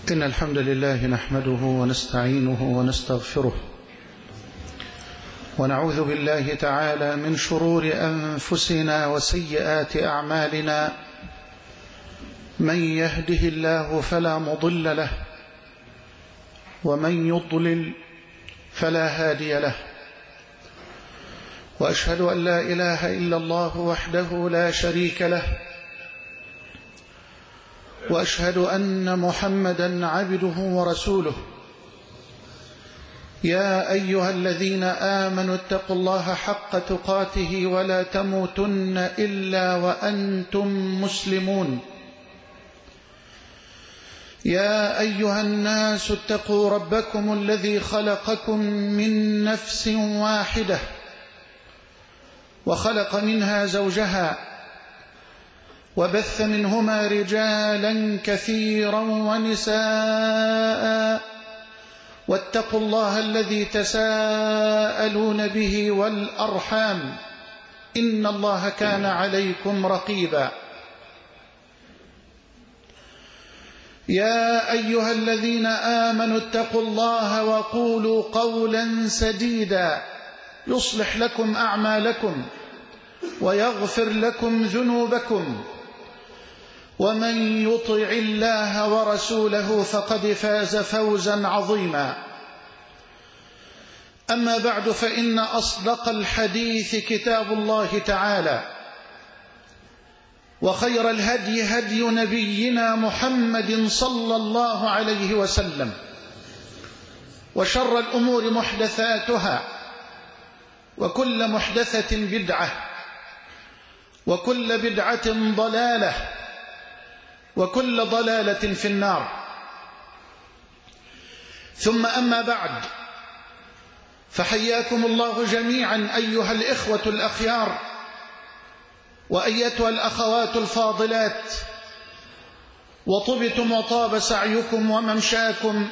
إن الحمد لله نحمده ونستعينه ونستغفره ونعوذ بالله تعالى من شرور أنفسنا وسيئات أعمالنا. من يهده الله فلا مضل له ومن يضلل فلا هادي له، وأشهد أن لا إله إلا الله وحده لا شريك له، وأشهد أن محمدا عبده ورسوله. يا أيها الذين آمنوا اتقوا الله حق تقاته ولا تموتن إلا وأنتم مسلمون. يا أيها الناس اتقوا ربكم الذي خلقكم من نفس واحدة وخلق منها زوجها وبث منهما رجالا كثيرا ونساء، واتقوا الله الذي تساءلون به والأرحام إن الله كان عليكم رقيبا. يا أيها الذين آمنوا اتقوا الله وقولوا قولا سديدا يصلح لكم أعمالكم ويغفر لكم ذنوبكم، ومن يطع الله ورسوله فقد فاز فوزا عظيما. أما بعد، فإن أصدق الحديث كتاب الله تعالى، وخير الهدي هدي نبينا محمد صلى الله عليه وسلم، وشر الأمور محدثاتها، وكل محدثة بدعة، وكل بدعة ضلالة، وكل ضلالة في النار. ثم أما بعد، فحياكم الله جميعا أيها الإخوة الأخيار وأيتها الأخوات الفاضلات، وطبتم وطاب سعيكم وممشاكم،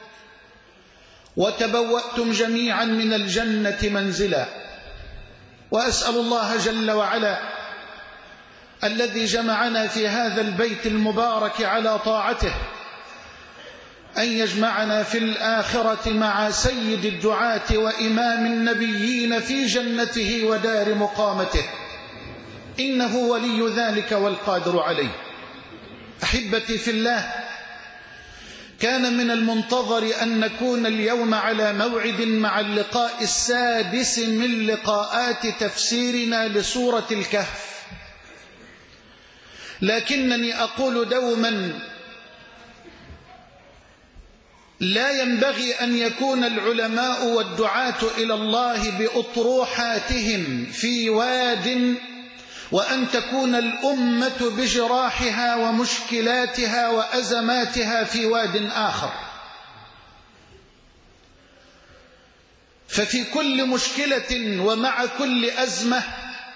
وتبوأتم جميعا من الجنة منزلا. وأسأل الله جل وعلا الذي جمعنا في هذا البيت المبارك على طاعته أن يجمعنا في الآخرة مع سيد الدعاة وإمام النبيين في جنته ودار مقامته، إنه ولي ذلك والقادر عليه. أحبتي في الله، كان من المنتظر أن نكون اليوم على موعد مع اللقاء السادس من لقاءات تفسيرنا لسورة الكهف، لكنني أقول دوما: لا ينبغي أن يكون العلماء والدعاة إلى الله بأطروحاتهم في واد، وأن تكون الأمة بجراحها ومشكلاتها وأزماتها في واد آخر. ففي كل مشكلة ومع كل أزمة،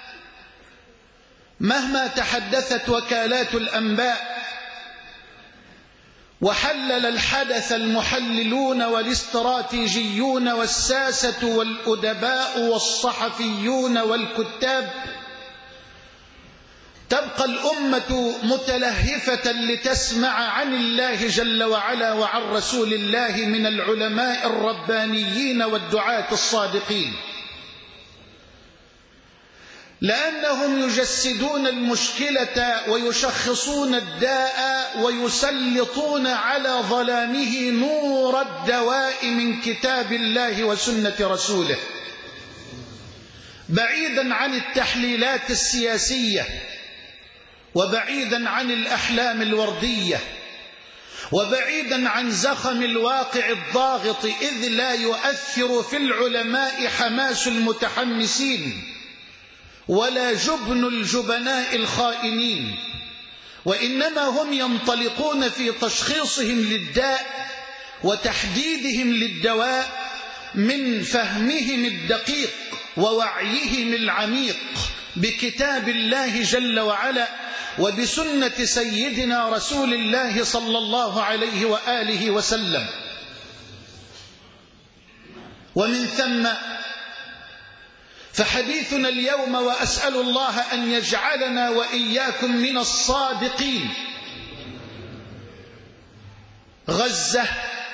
مهما تحدثت وكالات الأنباء وحلل الحدث المحللون والاستراتيجيون والساسة والأدباء والصحفيون والكتاب، تبقى الأمة متلهفة لتسمع عن الله جل وعلا وعن رسول الله من العلماء الربانيين والدعاة الصادقين، لأنهم يجسدون المشكلة ويشخصون الداء ويسلطون على ظلامه نور الدواء من كتاب الله وسنة رسوله، بعيدا عن التحليلات السياسية، وبعيدا عن الأحلام الوردية، وبعيدا عن زخم الواقع الضاغط، إذ لا يؤثر في العلماء حماس المتحمسين ولا جبن الجبناء الخائنين، وإنما هم ينطلقون في تشخيصهم للداء وتحديدهم للدواء من فهمهم الدقيق ووعيهم العميق بكتاب الله جل وعلا وبسنة سيدنا رسول الله صلى الله عليه وآله وسلم. ومن ثم فحديثنا اليوم، وأسأل الله أن يجعلنا وإياكم من الصادقين، غزة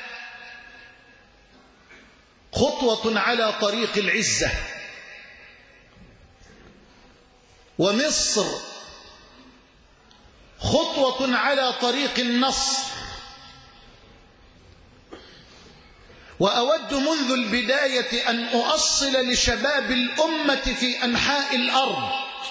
خطوة على طريق العزة، ومصر خطوة على طريق النصر. وأود منذ البداية أن أؤصل لشباب الأمة في أنحاء الأرض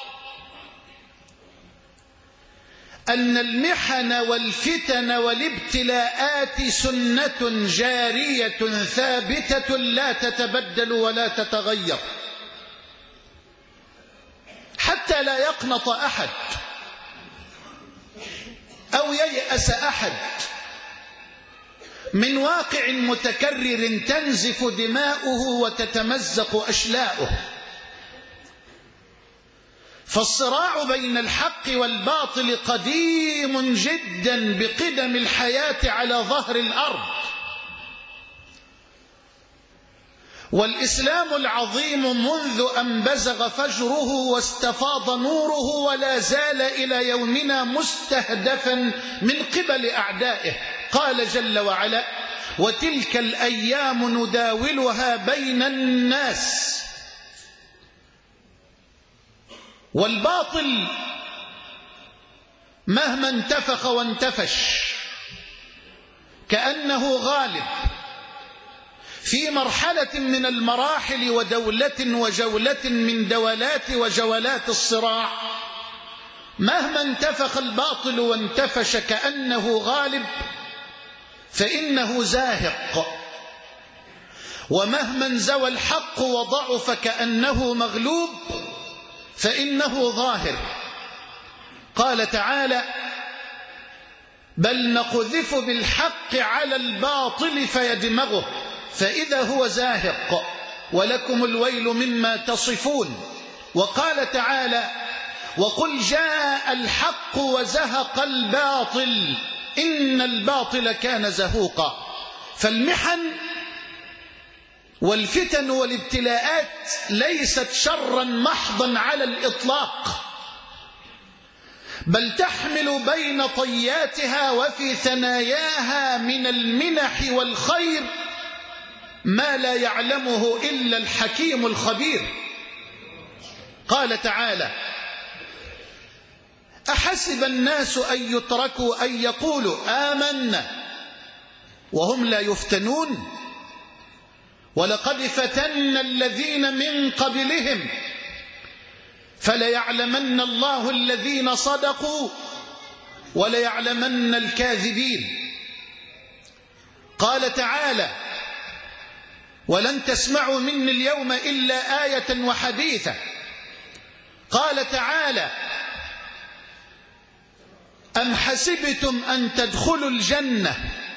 أن المحن والفتن والابتلاءات سنة جارية ثابتة لا تتبدل ولا تتغير، حتى لا يقنط أحد أو ييأس أحد من واقع متكرر تنزف دماؤه وتتمزق أشلاؤه. فالصراع بين الحق والباطل قديم جدا بقدم الحياة على ظهر الأرض، والإسلام العظيم منذ أن بزغ فجره واستفاض نوره ولا زال إلى يومنا مستهدفا من قبل أعدائه. قال جل وعلا: وتلك الأيام نداولها بين الناس. والباطل مهما انتفخ وانتفش كأنه غالب في مرحلة من المراحل ودولة وجولة من دولات وجولات الصراع. مهما انتفخ الباطل وانتفش كأنه غالب فإنه زاهق، ومهما انزوى الحق وضعف كأنه مغلوب فإنه ظاهر. قال تعالى: بل نقذف بالحق على الباطل فيدمغه فإذا هو زاهق ولكم الويل مما تصفون. وقال تعالى: وقل جاء الحق وزهق الباطل إن الباطل كان زهوقا. فالمحن والفتن والابتلاءات ليست شرا محضا على الإطلاق، بل تحمل بين طياتها وفي ثناياها من المنح والخير ما لا يعلمه إلا الحكيم الخبير. قال تعالى: أحسب الناس أن يتركوا أن يقولوا آمنا وهم لا يفتنون ولقد فتنا الذين من قبلهم فليعلمن الله الذين صدقوا وليعلمن الكاذبين. قال تعالى: ولن تسمعوا مني اليوم إلا آية وحديثة. قال تعالى: أم حسبتم أن تدخلوا الجنة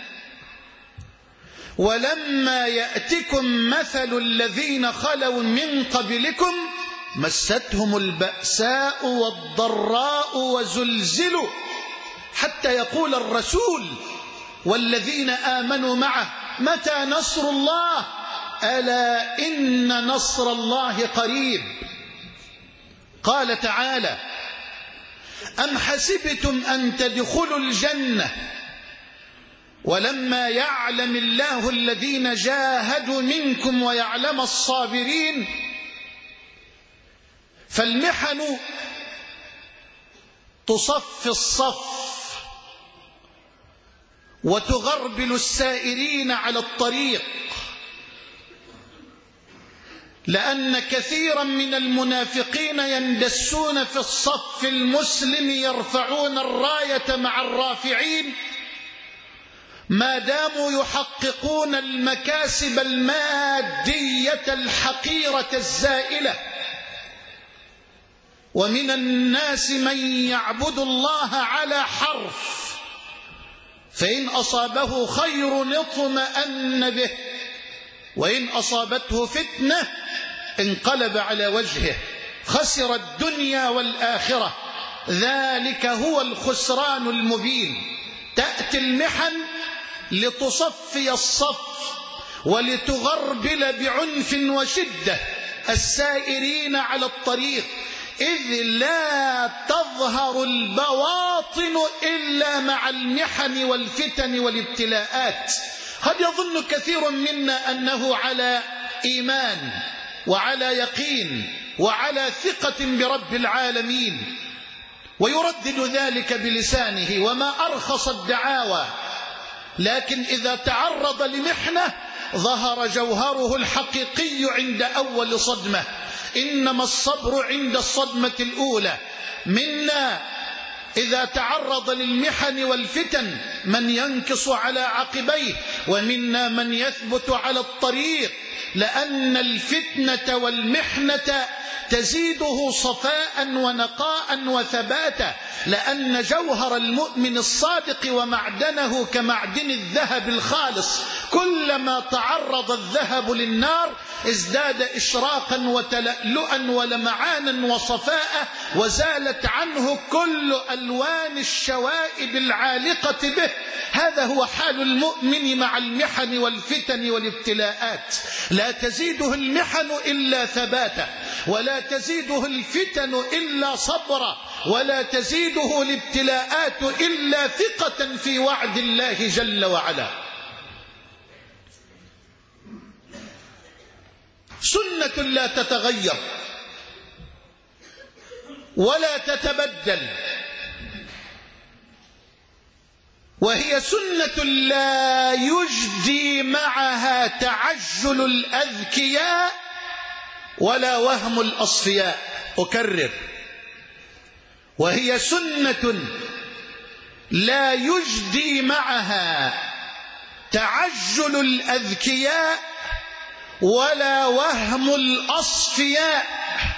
ولما يأتكم مثل الذين خلوا من قبلكم مستهم البأساء والضراء وزلزلوا حتى يقول الرسول والذين آمنوا معه متى نصر الله ألا إن نصر الله قريب. قال تعالى: أم حسبتم أن تدخلوا الجنة ولما يعلم الله الذين جاهدوا منكم ويعلم الصابرين. فالمحن تصفي الصف وتغربل السائرين على الطريق، لأن كثيرا من المنافقين يندسون في الصف المسلم يرفعون الراية مع الرافعين ما داموا يحققون المكاسب المادية الحقيرة الزائلة. ومن الناس من يعبد الله على حرف فإن أصابه خير اطمأن به وإن أصابته فتنة انقلب على وجهه خسر الدنيا والآخرة ذلك هو الخسران المبين. تأتي المحن لتصفي الصف ولتغربل بعنف وشدة السائرين على الطريق إذ لا تظهر البواطن إلا مع المحن والفتن والابتلاءات. قد يظن كثير منا أنه على إيمان وعلى يقين وعلى ثقة برب العالمين، ويردد ذلك بلسانه وما أرخص الدعاوى، لكن إذا تعرض لمحنة ظهر جوهره الحقيقي عند أول صدمة. إنما الصبر عند الصدمة الأولى. منا إذا تعرض للمحن والفتن من ينكص على عقبيه، ومنا من يثبت على الطريق، لأن الفتنة والمحنة تزيده صفاء ونقاء وثباتا، لأن جوهر المؤمن الصادق ومعدنه كمعدن الذهب الخالص، كلما تعرض الذهب للنار ازداد إشراقا وتلألؤا ولمعانا وصفاء، وزالت عنه كل ألوان الشوائب العالقة به. هذا هو حال المؤمن مع المحن والفتن والابتلاءات. لا تزيده المحن إلا ثباتا، ولا تزيده الفتن إلا صبرا، ولا تزيده الابتلاءات إلا ثقة في وعد الله جل وعلا. سنة لا تتغير ولا تتبدل، وهي سنة لا يجدي معها تعجل الأذكياء ولا وهم الأصفياء. أكرر: وهي سنة لا يجدي معها تعجل الأذكياء ولا وهم الأصفياء.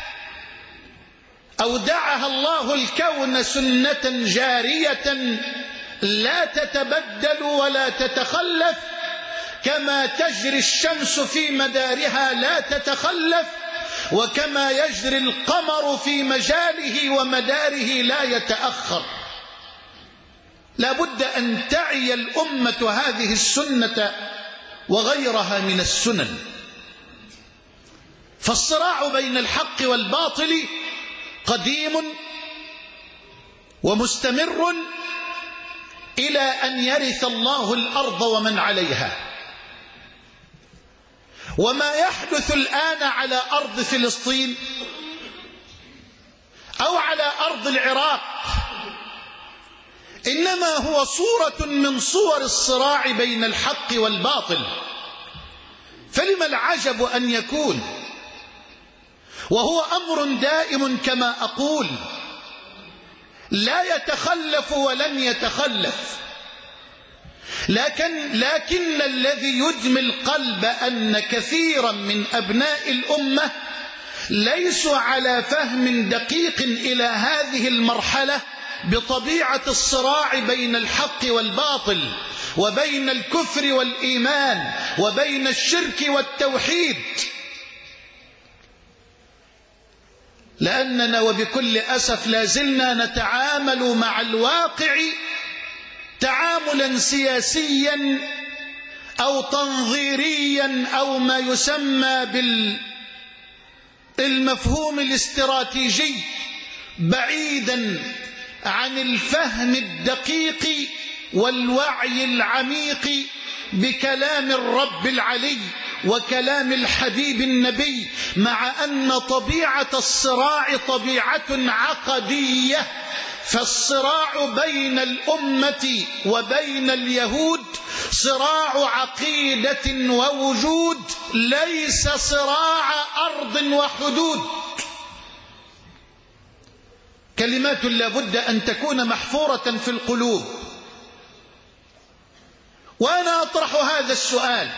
أودعها الله الكون سنة جارية لا تتبدل ولا تتخلف، كما تجري الشمس في مدارها لا تتخلف، وكما يجري القمر في مجاله ومداره لا يتأخر. لا بد أن تعي الأمة هذه السنة وغيرها من السنن. فالصراع بين الحق والباطل قديم ومستمر إلى أن يرث الله الأرض ومن عليها. وما يحدث الآن على أرض فلسطين أو على أرض العراق إنما هو صورة من صور الصراع بين الحق والباطل. فلما العجب أن يكون، وهو أمر دائم كما أقول لا يتخلف ولن يتخلف، لكن الذي يدمي القلب أن كثيرا من أبناء الأمة ليسوا على فهم دقيق إلى هذه المرحلة بطبيعة الصراع بين الحق والباطل، وبين الكفر والإيمان، وبين الشرك والتوحيد. لأننا وبكل أسف لازلنا نتعامل مع الواقع تعاملا سياسيا أو تنظيريا أو ما يسمى بالمفهوم الاستراتيجي، بعيدا عن الفهم الدقيق والوعي العميق بكلام الرب العلي وكلام الحبيب النبي، مع أن طبيعة الصراع طبيعة عقدية. فالصراع بين الأمة وبين اليهود صراع عقيدة ووجود، ليس صراع أرض وحدود. كلمات لابد أن تكون محفورة في القلوب. وأنا أطرح هذا السؤال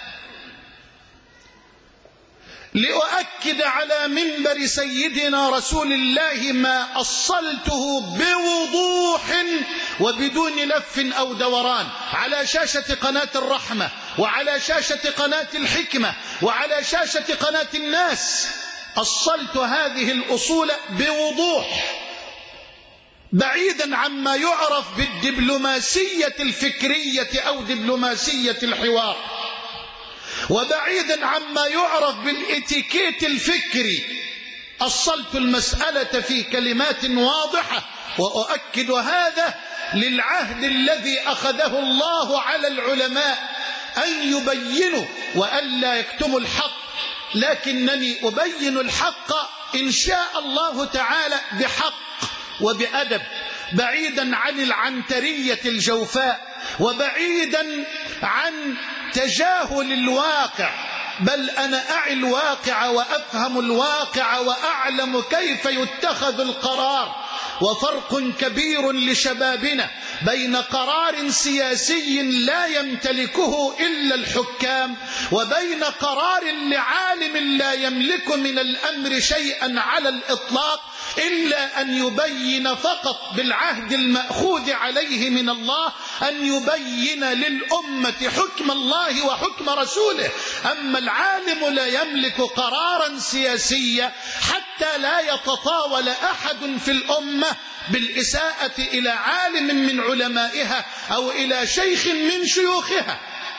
لأؤكد على منبر سيدنا رسول الله ما أصلته بوضوح وبدون لف أو دوران على شاشة قناة الرحمة، وعلى شاشة قناة الحكمة، وعلى شاشة قناة الناس. أصلت هذه الأصول بوضوح، بعيدا عما يعرف بالدبلوماسية الفكرية أو دبلوماسية الحوار، وبعيدا عما يعرف بالإتيكيت الفكري أصلت المسألة في كلمات واضحة، وأؤكد هذا للعهد الذي أخذه الله على العلماء أن يبينوا وألا يكتموا الحق، لكنني أبين الحق إن شاء الله تعالى بحق وبأدب، بعيدا عن العنترية الجوفاء وبعيدا عن تجاهل الواقع، بل أنا أعي الواقع وأفهم الواقع وأعلم كيف يتخذ القرار. وفرق كبير لشبابنا بين قرار سياسي لا يمتلكه إلا الحكام وبين قرار لعالم لا يملك من الأمر شيئا على الإطلاق إلا أن يبين فقط بالعهد المأخوذ عليه من الله، أن يبين للأمة حكم الله وحكم رسوله. أما العالم لا يملك قرارا سياسيا حتى لا يتطاول أحد في الأمة بالإساءة إلى عالم من علمائها أو إلى شيخ من شيوخها.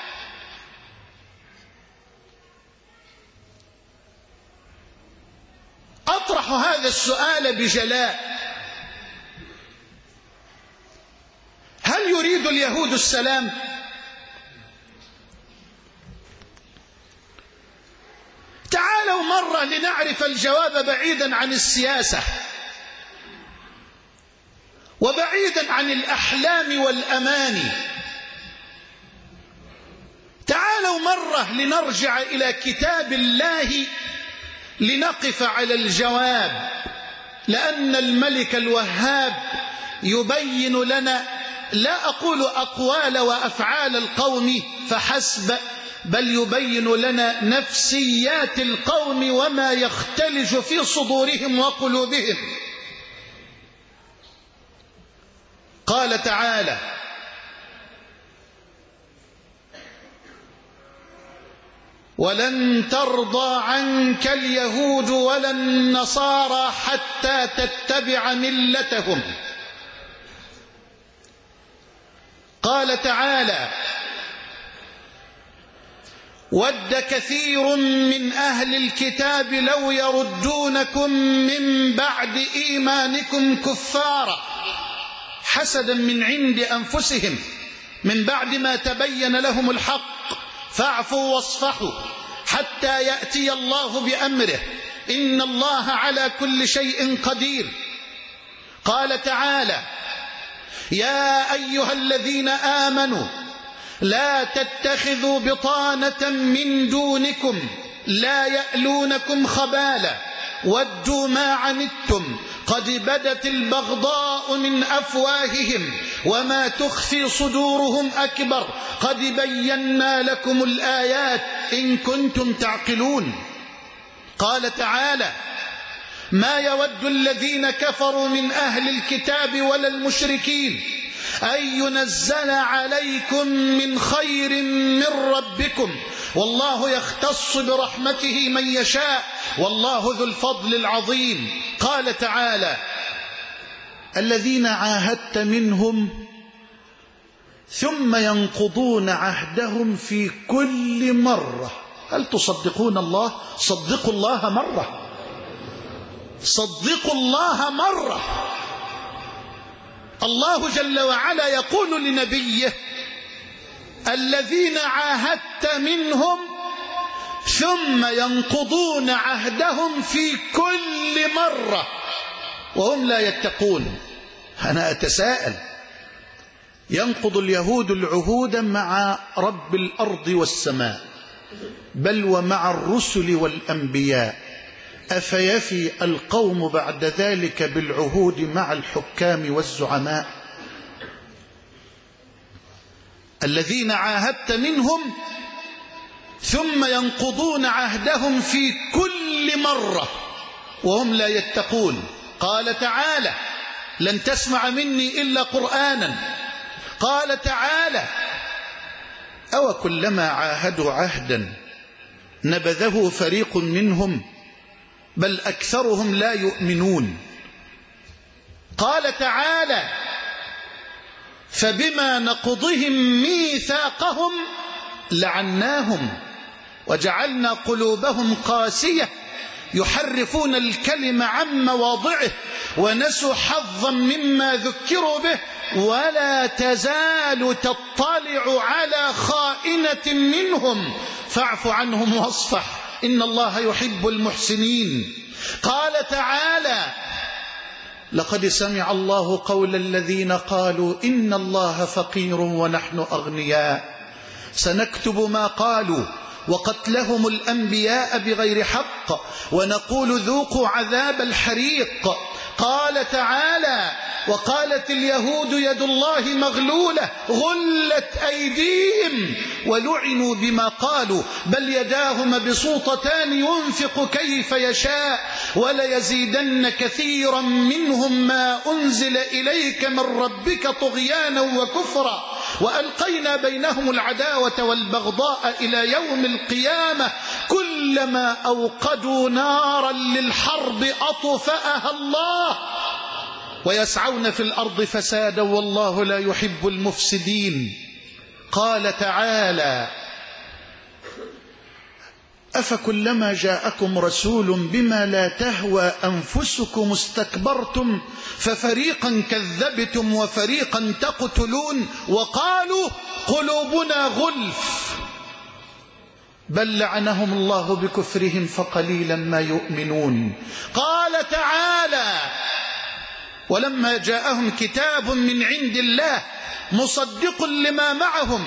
أطرح هذا السؤال بجلاء: هل يريد اليهود السلام؟ تعالوا مرة لنعرف الجواب بعيدا عن السياسة وبعيدا عن الأحلام والأماني. تعالوا مرة لنرجع إلى كتاب الله لنقف على الجواب، لأن الملك الوهاب يبين لنا، لا أقول أقوال وأفعال القوم فحسب، بل يبين لنا نفسيات القوم وما يختلج في صدورهم وقلوبهم. قال تعالى: ولن ترضى عنك اليهود ولا النصارى حتى تتبع ملتهم. قال تعالى: ود كثير من أهل الكتاب لو يردونكم من بعد إيمانكم كفارا حسدا من عند أنفسهم من بعد ما تبين لهم الحق فاعفوا واصفحوا حتى يأتي الله بأمره إن الله على كل شيء قدير. قال تعالى: يا أيها الذين آمنوا لا تتخذوا بطانة من دونكم لا يألونكم خبالا ودوا ما عنتم قد بدت البغضاء من أفواههم وما تخفي صدورهم أكبر قد بينا لكم الآيات إن كنتم تعقلون. قال تعالى: ما يود الذين كفروا من أهل الكتاب ولا المشركين أن ينزل عليكم من خير من ربكم والله يختص برحمته من يشاء والله ذو الفضل العظيم. قال تعالى: الذين عاهدت منهم ثم ينقضون عهدهم في كل مرة. هل تصدقون الله؟ صدقوا الله مرة، صدقوا الله مرة. الله جل وعلا يقول لنبيه: الذين عاهدت منهم ثم ينقضون عهدهم في كل مرة وهم لا يتقون. أنا أتساءل، ينقض اليهود العهود مع رب الأرض والسماء بل ومع الرسل والأنبياء، أفيفي القوم بعد ذلك بالعهود مع الحكام والزعماء؟ الذين عاهدت منهم ثم ينقضون عهدهم في كل مرة وهم لا يتقون. قال تعالى: لن تسمع مني إلا قرآنا. قال تعالى: أو كلما عاهدوا عهدا نبذه فريق منهم بل أكثرهم لا يؤمنون. قال تعالى: فبما نقضهم ميثاقهم لعناهم وجعلنا قلوبهم قاسية يحرفون الكلم عن مواضعه ونسوا حظا مما ذكروا به ولا تزال تطلع على خائنة منهم فاعف عنهم واصفح إن الله يحب المحسنين. قال تعالى لقد سمع الله قول الذين قالوا إن الله فقير ونحن أغنياء سنكتب ما قالوا وقتلهم الأنبياء بغير حق ونقول ذوقوا عذاب الحريق. قال تعالى وقالت اليهود يد الله مغلولة غلت أيديهم ولعنوا بما قالوا بل يداه مبسوطتان ينفق كيف يشاء وليزيدن كثيرا منهم ما أنزل إليك من ربك طغيانا وكفرا وألقينا بينهم العداوة والبغضاء إلى يوم القيامة كلما أوقدوا نارا للحرب أطفأها الله ويسعون في الأرض فسادا والله لا يحب المفسدين. قال تعالى أفكلما جاءكم رسول بما لا تهوى أنفسكم استكبرتم ففريقا كذبتم وفريقا تقتلون وقالوا قلوبنا غلف بل لعنهم الله بكفرهم فقليلا ما يؤمنون. قال تعالى ولما جاءهم كتاب من عند الله مصدق لما معهم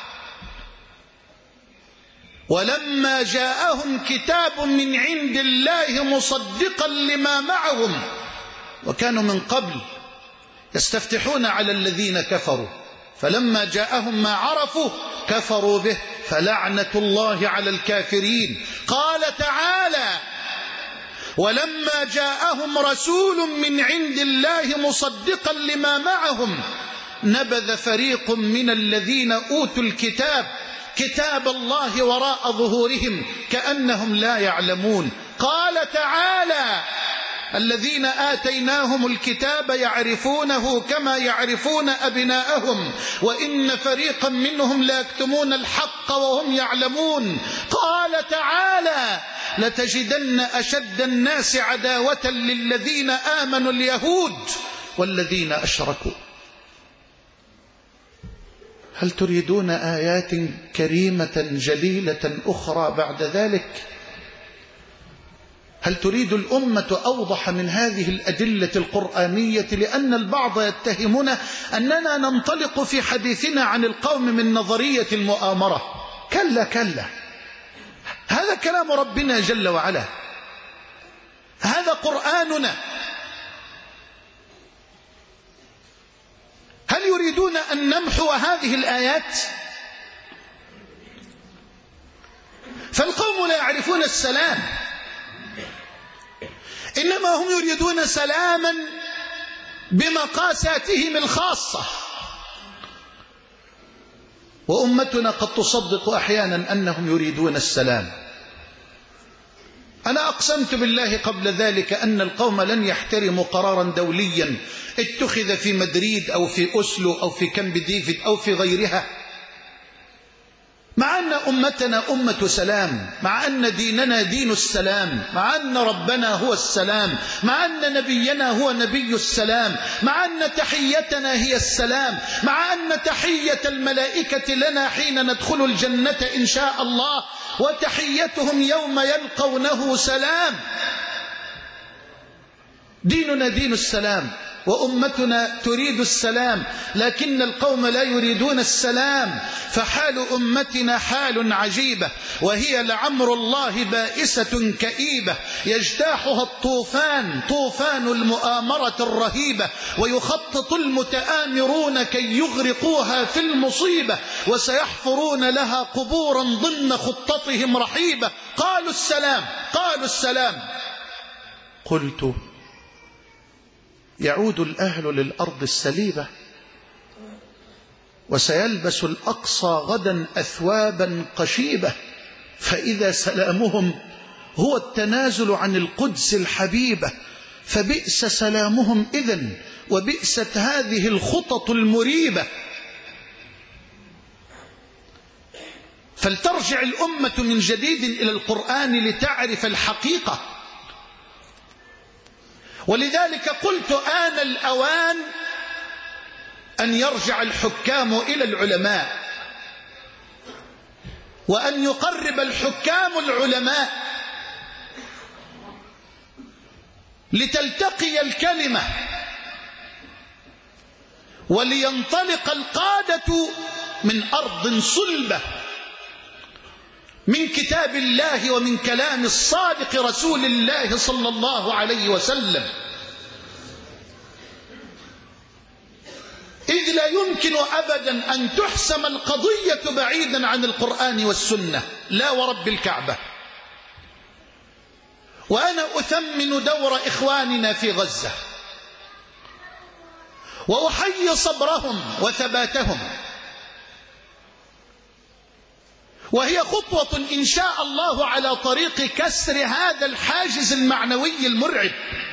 ولما جاءهم كتاب من عند الله مصدقا لما معهم وكانوا من قبل يستفتحون على الذين كفروا فلما جاءهم ما عرفوا كفروا به فلعنة الله على الكافرين. قال تعالى ولما جاءهم رسول من عند الله مصدقا لما معهم نبذ فريق من الذين أوتوا الكتاب كتاب الله وراء ظهورهم كأنهم لا يعلمون. قال تعالى الذين آتيناهم الكتاب يعرفونه كما يعرفون أبناءهم وإن فريقا منهم لا يكتمون الحق وهم يعلمون. قال تعالى لتجدن أشد الناس عداوة للذين آمنوا اليهود والذين أشركوا. هل تريدون آيات كريمة جليلة أخرى بعد ذلك؟ هل تريد الأمة أوضح من هذه الأدلة القرآنية؟ لأن البعض يتهمنا أننا ننطلق في حديثنا عن القوم من نظرية المؤامرة. كلا كلا، هذا كلام ربنا جل وعلا، هذا قرآننا. هل يريدون أن نمحو هذه الآيات؟ فالقوم لا يعرفون السلام، إنما هم يريدون سلاما بمقاساتهم الخاصة. وأمتنا قد تصدق أحيانا أنهم يريدون السلام. أنا أقسمت بالله قبل ذلك أن القوم لن يحترموا قرارا دوليا اتخذ في مدريد أو في أوسلو أو في كامب ديفيد أو في غيرها، مع أن أمتنا أمة سلام، مع أن ديننا دين السلام، مع أن ربنا هو السلام، مع أن نبينا هو نبي السلام، مع أن تحيتنا هي السلام، مع أن تحية الملائكة لنا حين ندخل الجنة إن شاء الله وتحيتهم يوم يلقونه سلام. ديننا دين السلام وأمتنا تريد السلام، لكن القوم لا يريدون السلام. فحال أمتنا حال عجيبة، وهي لعمر الله بائسة كئيبة يجتاحها الطوفان، طوفان المؤامرة الرهيبة، ويخطط المتآمرون كي يغرقوها في المصيبة، وسيحفرون لها قبورا ضمن خطتهم رحيبة. قالوا السلام، قالوا السلام. قلت يعود الأهل للأرض السليبة، وسيلبس الأقصى غدا أثوابا قشيبة، فإذا سلامهم هو التنازل عن القدس الحبيبة، فبئس سلامهم إذن، وبئست هذه الخطط المريبة. فلترجع الأمة من جديد إلى القرآن لتعرف الحقيقة. ولذلك قلت آن الأوان أن يرجع الحكام إلى العلماء، وأن يقرب الحكام العلماء لتلتقي الكلمة، ولينطلق القادة من أرض صلبة من كتاب الله ومن كلام الصادق رسول الله صلى الله عليه وسلم، إذ لا يمكن أبدا أن تحسم القضية بعيدا عن القرآن والسنة، لا ورب الكعبة. وأنا أثمن دور إخواننا في غزة، وأحيي صبرهم وثباتهم، وهي خطوة إن شاء الله على طريق كسر هذا الحاجز المعنوي المرعب.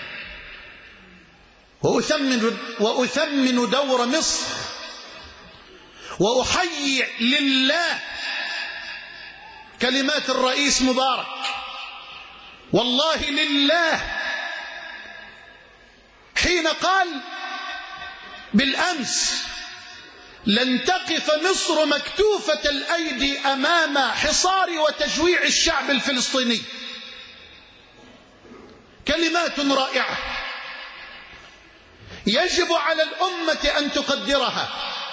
وأثمن دور مصر، وأحيي لله كلمات الرئيس مبارك، والله لله، حين قال بالأمس: لن تقف مصر مكتوفة الأيدي أمام حصار وتجويع الشعب الفلسطيني. كلمات رائعة يجب على الأمة أن تقدرها،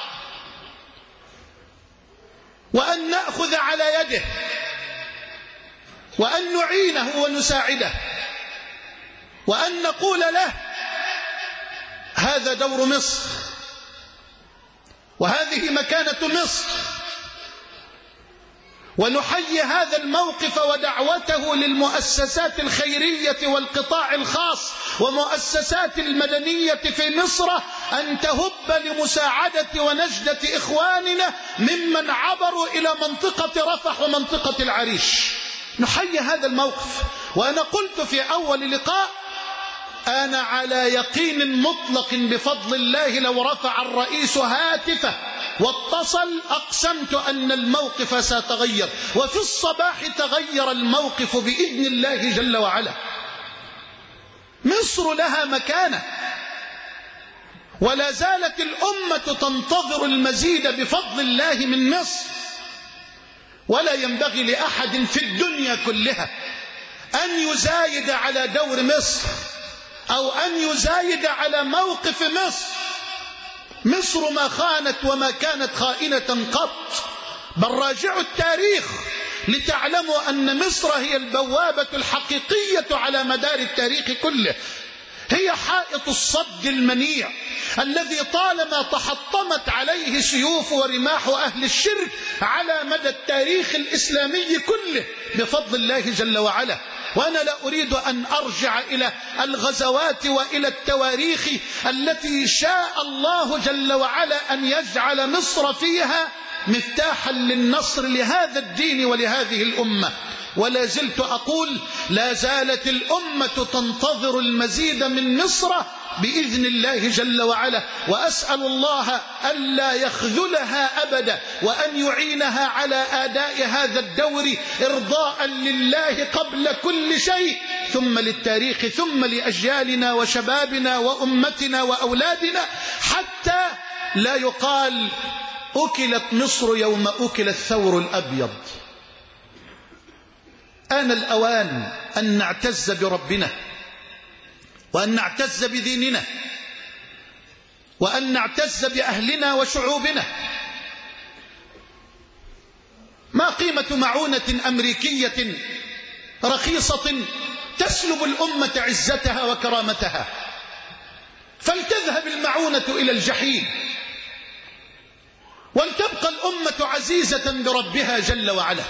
وأن نأخذ على يده، وأن نعينه ونساعده، وأن نقول له: هذا دور مصر، وهذه مكانة مصر. ونحيي هذا الموقف ودعوته للمؤسسات الخيرية والقطاع الخاص ومؤسسات المدنية في مصر أن تهب لمساعدة ونجدة إخواننا ممن عبروا إلى منطقة رفح ومنطقة العريش. نحيي هذا الموقف. وأنا قلت في أول لقاء: أنا على يقين مطلق بفضل الله لو رفع الرئيس هاتفه واتصل أقسمت أن الموقف سيتغير، وفي الصباح تغير الموقف بإذن الله جل وعلا. مصر لها مكانة، ولا زالت الأمة تنتظر المزيد بفضل الله من مصر. ولا ينبغي لأحد في الدنيا كلها أن يزايد على دور مصر أو أن يزايد على موقف مصر. مصر ما خانت وما كانت خائنة قط، بل راجعوا التاريخ لتعلموا أن مصر هي البوابة الحقيقية على مدار التاريخ كله. هي حائط الصد المنيع الذي طالما تحطمت عليه سيوف ورماح أهل الشرك على مدى التاريخ الإسلامي كله بفضل الله جل وعلا. وأنا لا أريد أن أرجع إلى الغزوات وإلى التواريخ التي شاء الله جل وعلا أن يجعل مصر فيها مفتاحا للنصر لهذا الدين ولهذه الأمة. ولا زلت أقول: لا زالت الأمة تنتظر المزيد من مصر بإذن الله جل وعلا، وأسأل الله ألا يخذلها أبدا، وأن يعينها على أداء هذا الدور إرضاء لله قبل كل شيء، ثم للتاريخ، ثم لأجيالنا وشبابنا وأمتنا وأولادنا، حتى لا يقال: أكلت مصر يوم أكل الثور الأبيض. آن الأوان أن نعتز بربنا، وأن نعتز بديننا، وأن نعتز بأهلنا وشعوبنا. ما قيمة معونة أمريكية رخيصة تسلب الأمة عزتها وكرامتها؟ فلتذهب المعونة إلى الجحيم، ولتبقى الأمة عزيزة بربها جل وعلا،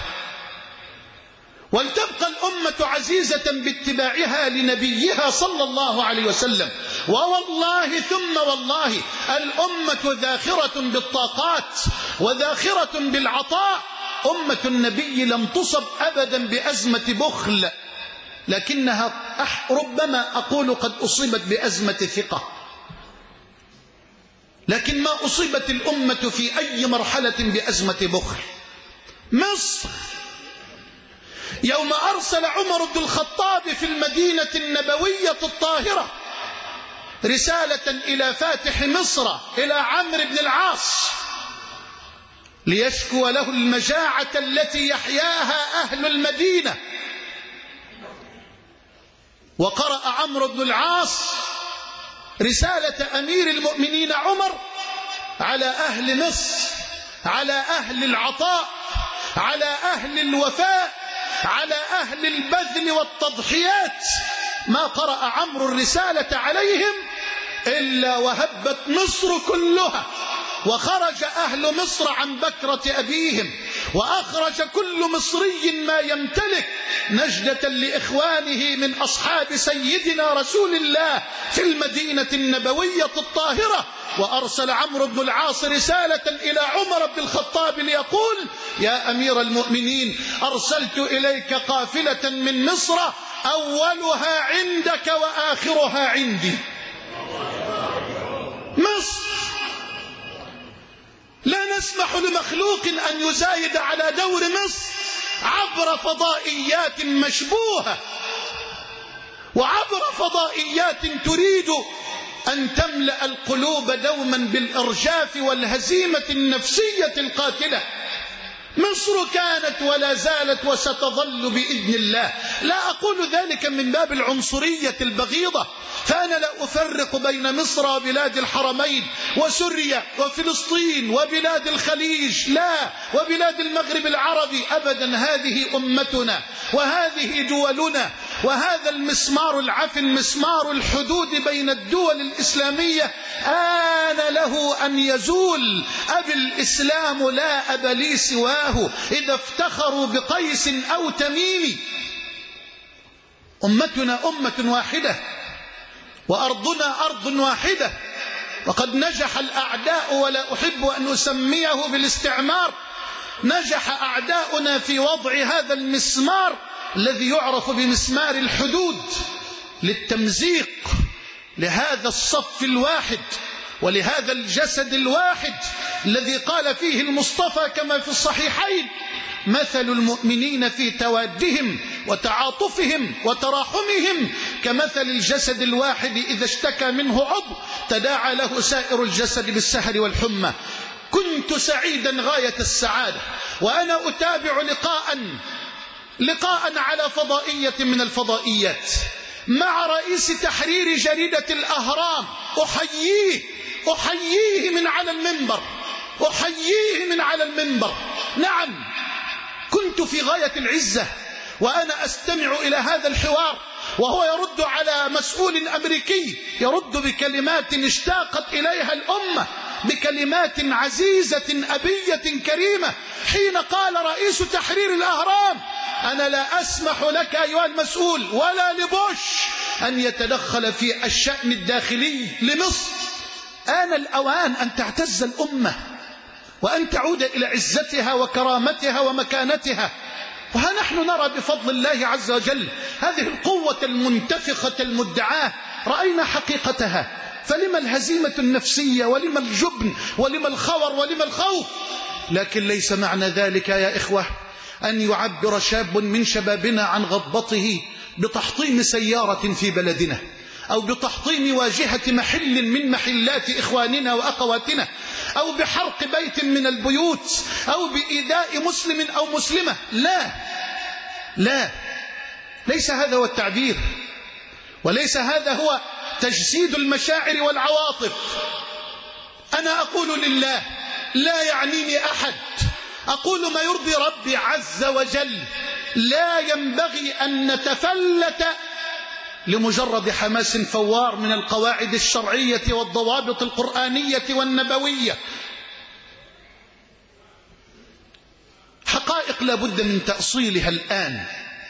ولتبقى الأمة عزيزة باتباعها لنبيها صلى الله عليه وسلم. ووالله ثم والله الأمة ذاخرة بالطاقات وذاخرة بالعطاء. أمة النبي لم تصب أبدا بأزمة بخل، لكنها ربما أقول قد أصيبت بأزمة ثقة، لكن ما أصيبت الأمة في أي مرحلة بأزمة بخل. مصر يوم أرسل عمر بن الخطاب في المدينة النبوية الطاهرة رسالة إلى فاتح مصر إلى عمرو بن العاص ليشكو له المجاعة التي يحياها أهل المدينة. وقرأ عمرو بن العاص رسالة أمير المؤمنين عمر على أهل مصر، على أهل العطاء، على أهل الوفاء، على أهل البذل والتضحيات. ما قرأ عمرو الرسالة عليهم إلا وهبت مصر كلها، وخرج أهل مصر عن بكرة أبيهم، وأخرج كل مصري ما يمتلك نجدة لإخوانه من أصحاب سيدنا رسول الله في المدينة النبوية الطاهرة. وأرسل عمرو بن العاص رسالة إلى عمر بن الخطاب ليقول: يا أمير المؤمنين، أرسلت إليك قافلة من مصر أولها عندك وآخرها عندي. مصر لا نسمح لمخلوق أن يزايد على دور مصر عبر فضائيات مشبوهة، وعبر فضائيات تريد أن تملأ القلوب دوما بالإرجاف والهزيمة النفسية القاتلة. مصر كانت ولا زالت وستظل بإذن الله. لا أقول ذلك من باب العنصرية البغيضة، فأنا لا أفرق بين مصر وبلاد الحرمين وسوريا وفلسطين وبلاد الخليج، لا، وبلاد المغرب العربي أبدا. هذه أمتنا وهذه دولنا، وهذا المسمار العفن، مسمار الحدود بين الدول الإسلامية، آن له أن يزول. أبي الإسلام لا أب لي سواه إذا افتخروا بقيس أو تميم. أمتنا أمة واحدة، وأرضنا أرض واحدة. وقد نجح الأعداء، ولا أحب أن أسميه بالاستعمار، نجح أعداؤنا في وضع هذا المسمار الذي يعرف بمسمار الحدود للتمزيق لهذا الصف الواحد ولهذا الجسد الواحد الذي قال فيه المصطفى كما في الصحيحين: مثل المؤمنين في توادهم وتعاطفهم وتراحمهم كمثل الجسد الواحد إذا اشتكى منه عضو تداعى له سائر الجسد بالسهر والحمى. كنت سعيدا غاية السعادة وأنا أتابع لقاء على فضائية من الفضائيات مع رئيس تحرير جريدة الأهرام. أحييه من على المنبر، أحييه من على المنبر. نعم، كنت في غاية العزة وأنا أستمع إلى هذا الحوار، وهو يرد على مسؤول أمريكي، يرد بكلمات اشتاقت إليها الأمة، بكلمات عزيزة أبية كريمة، حين قال رئيس تحرير الأهرام: أنا لا أسمح لك أيها المسؤول ولا لبوش أن يتدخل في الشأن الداخلي لمصر. آن الأوان أن تعتز الأمة وأن تعود إلى عزتها وكرامتها ومكانتها. وها نحن نرى بفضل الله عز وجل هذه القوة المنتفخة المدعاة، رأينا حقيقتها. فلما الهزيمة النفسية ولما الجبن ولما الخور ولما الخوف؟ لكن ليس معنى ذلك يا إخوة أن يعبر شاب من شبابنا عن غضبته بتحطيم سيارة في بلدنا، أو بتحطيم واجهة محل من محلات إخواننا وأخواتنا، أو بحرق بيت من البيوت، أو بإيذاء مسلم أو مسلمة. لا، ليس هذا هو التعبير، وليس هذا هو تجسيد المشاعر والعواطف. أنا أقول لله، لا يعنيني أحد، أقول ما يرضي ربي عز وجل. لا ينبغي أن نتفلت لمجرد حماس فوار من القواعد الشرعية والضوابط القرآنية والنبوية. حقائق لا بد من تأصيلها الآن.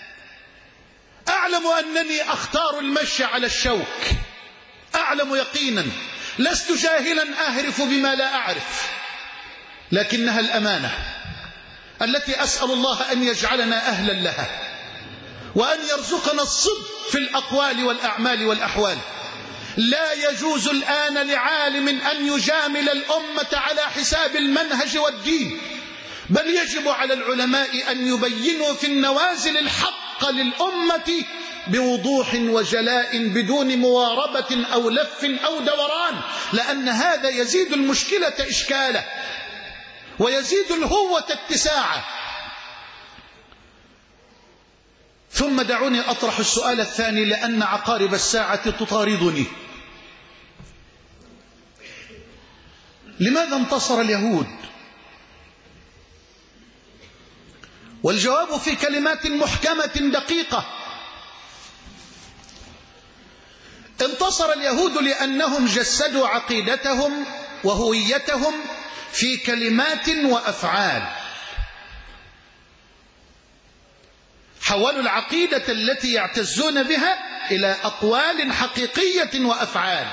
أعلم أنني أختار المشي على الشوك، أعلم يقينا، لست جاهلا أهرف بما لا أعرف، لكنها الأمانة التي أسأل الله أن يجعلنا أهلا لها، وأن يرزقنا الصدق في الأقوال والأعمال والأحوال. لا يجوز الآن لعالم أن يجامل الأمة على حساب المنهج والدين، بل يجب على العلماء أن يبينوا في النوازل الحق للأمة بوضوح وجلاء بدون مواربة أو لف أو دوران، لأن هذا يزيد المشكلة إشكالا ويزيد الهوة اتساعا. ثم دعوني أطرح السؤال الثاني، لأن عقارب الساعة تطاردني: لماذا انتصر اليهود؟ والجواب في كلمات محكمة دقيقة: انتصر اليهود لأنهم جسدوا عقيدتهم وهويتهم في كلمات وأفعال، حولوا العقيدة التي يعتزون بها إلى أقوال حقيقية وأفعال.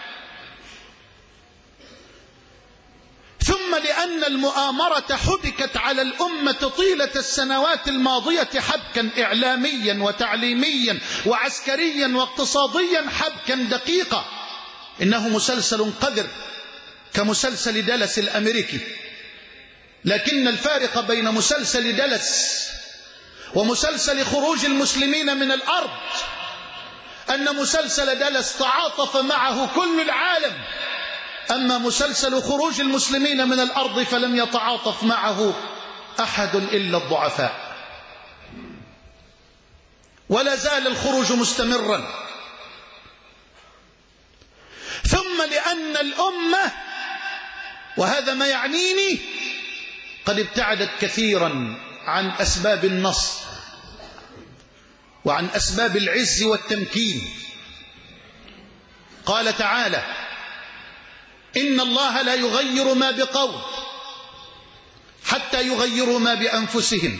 ثم لأن المؤامرة حبكت على الأمة طيلة السنوات الماضية حبكا إعلاميا وتعليميا وعسكريا واقتصاديا حبكا دقيقا. إنه مسلسل قذر كمسلسل دالاس الأمريكي، لكن الفارق بين مسلسل دالاس ومسلسل خروج المسلمين من الأرض أن مسلسل دالاس تعاطف معه كل العالم، أما مسلسل خروج المسلمين من الأرض فلم يتعاطف معه أحد إلا الضعفاء. ولا زال الخروج مستمرا. ثم لأن الأمة، وهذا ما يعنيني، قد ابتعدت كثيرا عن أسباب النصر وعن أسباب العز والتمكين. قال تعالى: إن الله لا يغير ما بقوم حتى يغيروا ما بأنفسهم.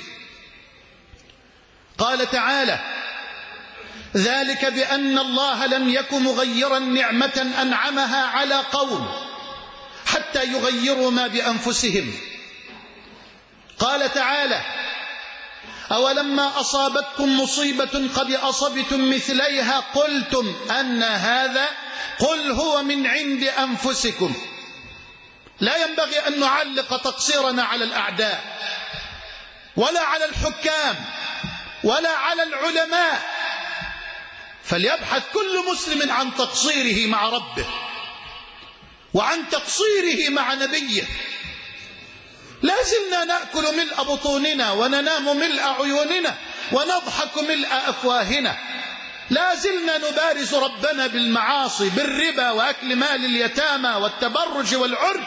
قال تعالى: ذلك بأن الله لم يك مغيرا نعمة أنعمها على قوم حتى يغيروا ما بأنفسهم. قال تعالى: أولما أصابتكم مصيبة قد أصبتم مثليها قلتم أن هذا قل هو من عند أنفسكم. لا ينبغي أن نعلق تقصيرنا على الأعداء ولا على الحكام ولا على العلماء، فليبحث كل مسلم عن تقصيره مع ربه وعن تقصيره مع نبيه. لا زلنا نأكل ملء بطوننا وننام ملء عيوننا ونضحك ملء أفواهنا، لا زلنا نبارز ربنا بالمعاصي، بالربا وأكل مال اليتامى والتبرج والعري،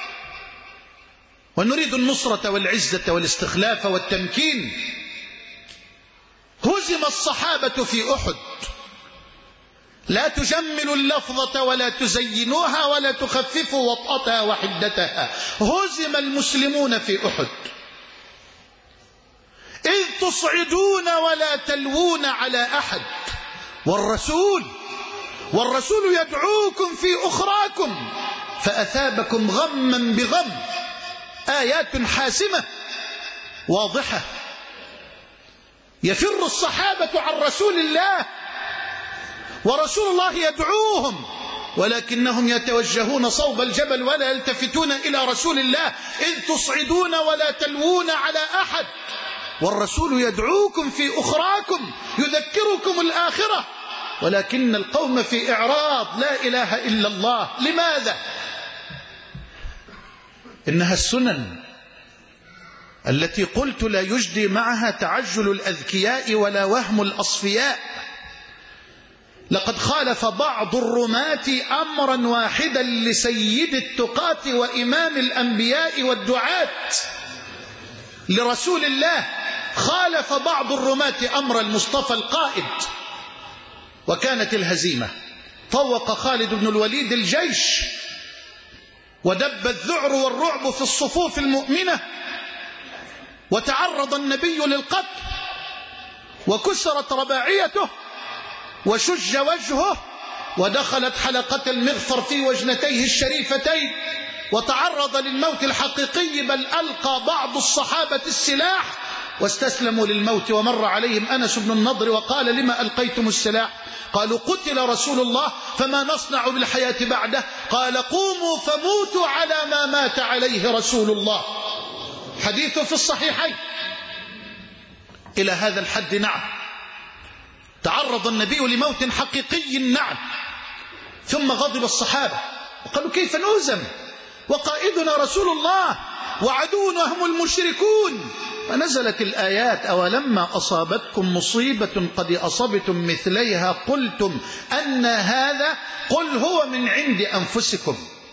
ونريد النصرة والعزة والاستخلاف والتمكين. هزم الصحابة في أحد. لا تجملوا اللفظة ولا تزينوها ولا تخففوا وطأتها وحدتها. هزم المسلمون في أحد إذ تصعدون ولا تلوون على أحد، والرسول يدعوكم في أخراكم فأثابكم غما بغم. آيات حاسمة واضحة. يفر الصحابة عن رسول الله ورسول الله يدعوهم، ولكنهم يتوجهون صوب الجبل ولا يلتفتون إلى رسول الله. إذ تصعدون ولا تلوون على أحد والرسول يدعوكم في أخراكم يذكركم الآخرة، ولكن القوم في إعراض لا إله إلا الله. لماذا؟ إنها السنن التي قلت لا يجدي معها تعجل الأذكياء ولا وهم الأصفياء. لقد خالف بعض الرماة أمرا واحدا لسيد التقاة وإمام الأنبياء والدعاة لرسول الله، خالف بعض الرماة أمر المصطفى القائد، وكانت الهزيمة. طوق خالد بن الوليد الجيش ودب الذعر والرعب في الصفوف المؤمنة، وتعرض النبي للقتل وكسرت رباعيته وشج وجهه، ودخلت حلقة المغفر في وجنتيه الشريفتين، وتعرض للموت الحقيقي، بل ألقى بعض الصحابة السلاح واستسلموا للموت. ومر عليهم أنس بن النضر وقال: لما ألقيتم السلاح؟ قالوا: قتل رسول الله فما نصنع بالحياة بعده؟ قال: قوموا فموتوا على ما مات عليه رسول الله. حديث في الصحيحين. إلى هذا الحد نعم. تعرض النبي لموت حقيقي نعم، ثم غضب الصحابة وقالوا كيف نهزم وقائدنا رسول الله وعدونا هم المشركون، فنزلت الآيات: أولما أصابتكم مصيبة قد أصبتم مثليها قلتم أن هذا قل هو من عند أنفسكم.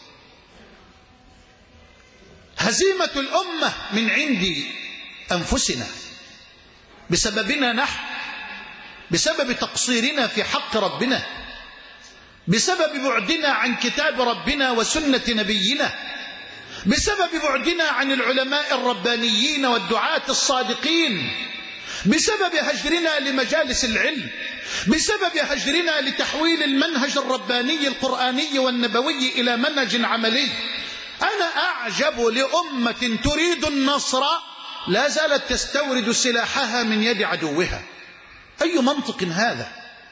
هزيمة الأمة من عند أنفسنا بسببنا نحن، بسبب تقصيرنا في حق ربنا، بسبب بعدنا عن كتاب ربنا وسنة نبينا، بسبب بعدنا عن العلماء الربانيين والدعاة الصادقين، بسبب هجرنا لمجالس العلم، بسبب هجرنا لتحويل المنهج الرباني القرآني والنبوي إلى منهج عملي. أنا أعجب لأمة تريد النصر لا زالت تستورد سلاحها من يد عدوها. أي منطق هذا؟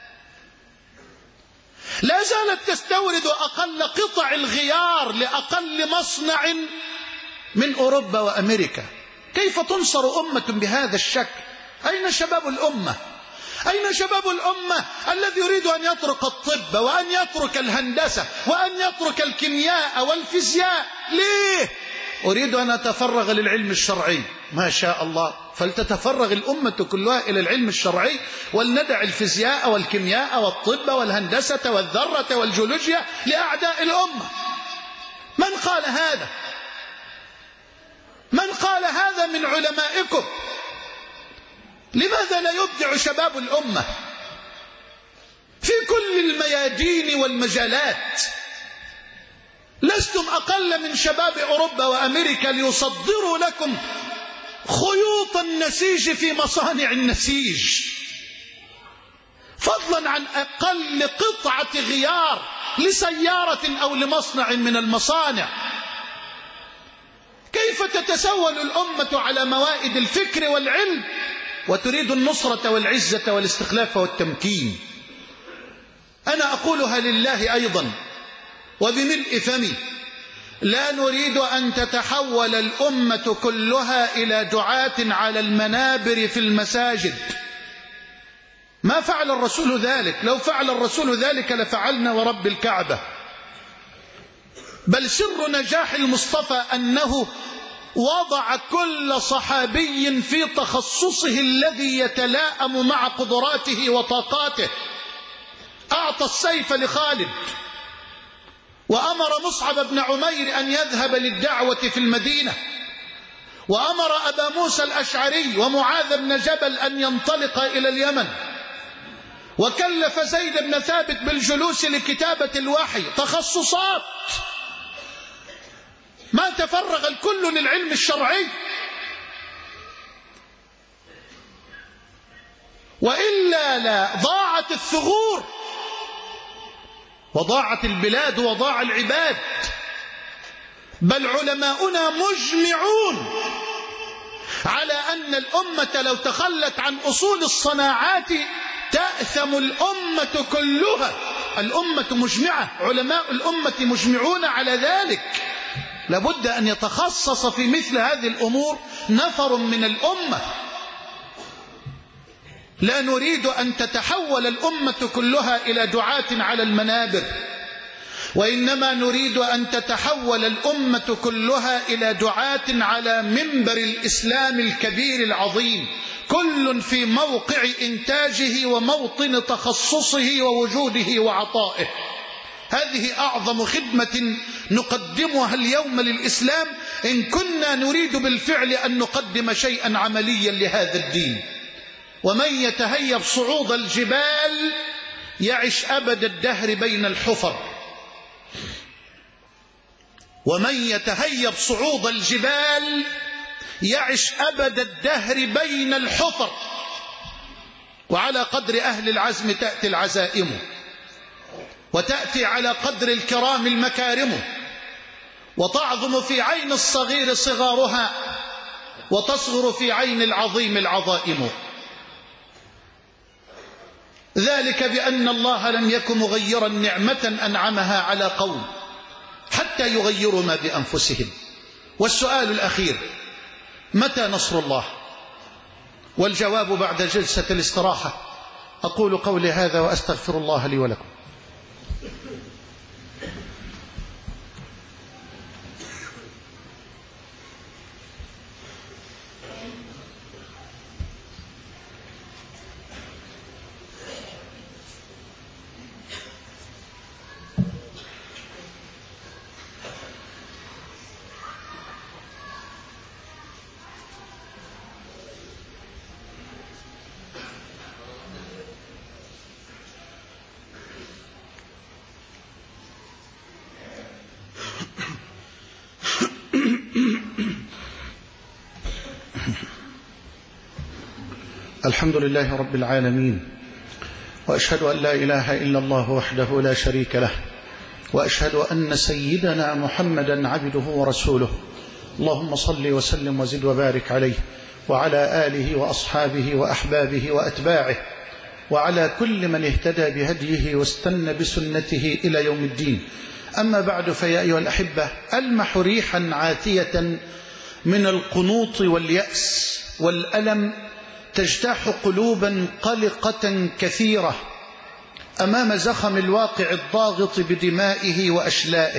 لا زالت تستورد أقل قطع الغيار لأقل مصنع من أوروبا وأمريكا. كيف تنصر أمة بهذا الشكل؟ أين شباب الأمة؟ أين شباب الأمة الذي يريد أن يترك الطب وأن يترك الهندسة وأن يترك الكيمياء والفيزياء؟ ليه؟ أريد أن أتفرغ للعلم الشرعي. ما شاء الله، فلتتفرغ الأمة كلها إلى العلم الشرعي، ولندع الفيزياء والكيمياء والطب والهندسة والذرة والجيولوجيا لأعداء الأمة. من قال هذا؟ من قال هذا من علمائكم؟ لماذا لا يبدع شباب الأمة في كل الميادين والمجالات؟ لستم أقل من شباب أوروبا وأمريكا ليصدروا لكم خيوط النسيج في مصانع النسيج، فضلا عن أقل قطعة غيار لسيارة أو لمصنع من المصانع. كيف تتسول الأمة على موائد الفكر والعلم وتريد النصرة والعزة والاستخلاف والتمكين؟ أنا أقولها لله أيضا وبملء فمي: لا نريد أن تتحول الأمة كلها إلى دعاة على المنابر في المساجد. ما فعل الرسول ذلك، لو فعل الرسول ذلك لفعلنا ورب الكعبة. بل سر نجاح المصطفى أنه وضع كل صحابي في تخصصه الذي يتلائم مع قدراته وطاقاته. أعطى السيف لخالد، وأمر مصعب بن عمير أن يذهب للدعوة في المدينة، وأمر أبا موسى الأشعري ومعاذ بن جبل أن ينطلق إلى اليمن، وكلف زيد بن ثابت بالجلوس لكتابة الوحي. تخصصات، ما تفرغ الكل للعلم الشرعي، وإلا لا ضاعت الثغور وضاعت البلاد وضاع العباد. بل علماؤنا مجمعون على أن الأمة لو تخلت عن أصول الصناعات تأثم الأمة كلها. الأمة مجمعة، علماء الأمة مجمعون على ذلك. لابد أن يتخصص في مثل هذه الأمور نفر من الأمة. لا نريد أن تتحول الأمة كلها إلى دعاة على المنابر، وإنما نريد أن تتحول الأمة كلها إلى دعاة على منبر الإسلام الكبير العظيم، كل في موقع إنتاجه وموطن تخصصه ووجوده وعطائه. هذه أعظم خدمة نقدمها اليوم للإسلام إن كنا نريد بالفعل أن نقدم شيئا عمليا لهذا الدين. ومن يتهيب صعود الجبال يعش أبد الدهر بين الحفر. ومن يتهيب صعود الجبال يعش أبد الدهر بين الحفر. وعلى قدر أهل العزم تأتي العزائم، وتأتي على قدر الكرام المكارم، وتعظم في عين الصغير صغارها، وتصغر في عين العظيم العظائم. ذلك بأن الله لم يكن مغيرا نعمة أنعمها على قوم حتى يغيروا ما بأنفسهم. والسؤال الأخير: متى نصر الله؟ والجواب بعد جلسة الاستراحة أقول قولي هذا وأستغفر الله لي ولكم. الحمد لله رب العالمين، وأشهد أن لا إله إلا الله وحده لا شريك له، وأشهد أن سيدنا محمدا عبده ورسوله. اللهم صل وسلم وزد وبارك عليه وعلى آله وأصحابه وأحبابه وأتباعه وعلى كل من اهتدى بهديه واستنى بسنته إلى يوم الدين. أما بعد، فيا أيها الأحبة، ألمح ريحا عاتية من القنوط واليأس والألم تجتاح قلوبا قلقة كثيرة أمام زخم الواقع الضاغط بدمائه وأشلائه.